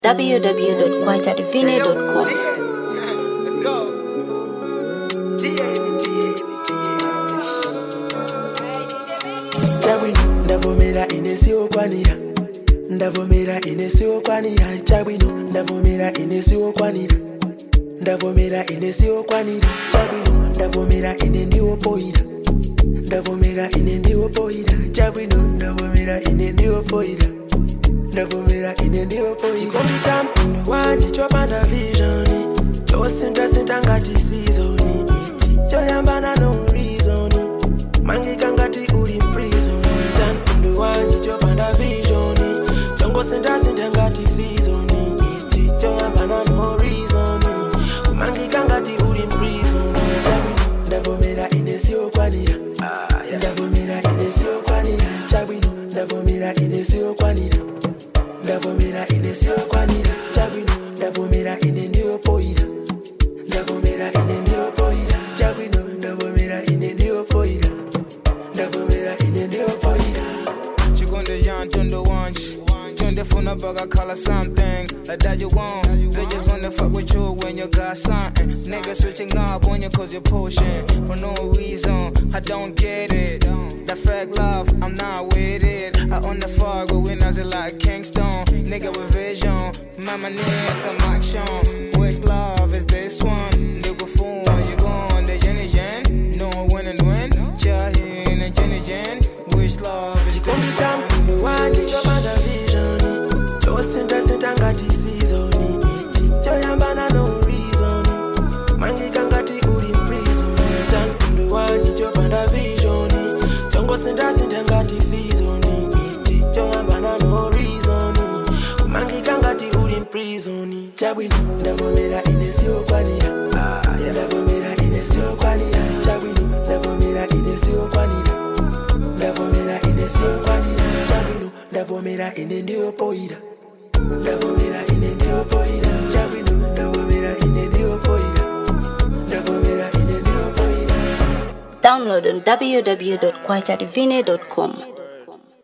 www.kwajadivine.com. Let's go. Chabwino ndavomera inesiwo kwanira. Ndavomera inesiwo kwanira. Chabwino ndavomera inesiwo kwanira. Ndavomera inesiwo kwanira. Chabwino ndavomera ine ndiwo poira. Ndavomera ine ndiwo poira. Chabwino ndavomera ine ndiwo poira. Ndavomera ine ndiwo poira. Chikondi cha mpino wanje chopanda visioni. Chosinta ngati seasoni. Ichi choyambana no reason. Mangika ngati uli prison. Cha mpino wanje chopanda visioni. Sinta ngati seasoni. Ichi choyambana no reason. Mangika ngati uli prison. Chabwino ndavomera inesiwo kwanira. Ndavomera inesiwo kwanira. Chabwino ndavomera inesiwo kwanira. Ndavomera inesiwo kwanira. Chabwino ndavomera ine ndiwo poira. Ndavomera ine ndiwo poira. Chabwino ndavomera ine ndiwo poira. Ndavomera ine ndiwo poira. Chigonde yan tondo wanch. Tunde funa bugger color something like that you want. Bitches wanna fuck with you when you got something. Niggas switching up on you cause you're pushing for no reason. I don't get it. That fake love, I'm not with it. I own the fog, but we not like Kingston. Nigga with vision, mama needs some action. Which love is this one? Nigga fool, you gone, the Jenny Jen. No win and win. Jahin and Jenny Jen. Which love is this one? Sinta ngati seasoni. Ichi choyambana no reason. Mangika ngati uli prison. Chankundu wanje chopanda visioni. Chongo sinta ngati seasoni. Ichi choyambana no reason. Mangika ngati uli prison. Chabwino ndavomera inesiwo kwanira. Ndavomera inesiwo kwanira. Chabwino ndavomera inesiwo kwanira. Ndavomera inesiwo kwanira. Chabwino ndavomera ine ndiwo poira. Ndavomera ine ndiwo poira. Chabwino ndavomera ine ndiwo poira. Ndavomera ine ndiwo poira. Download on www.kwajadivine.com.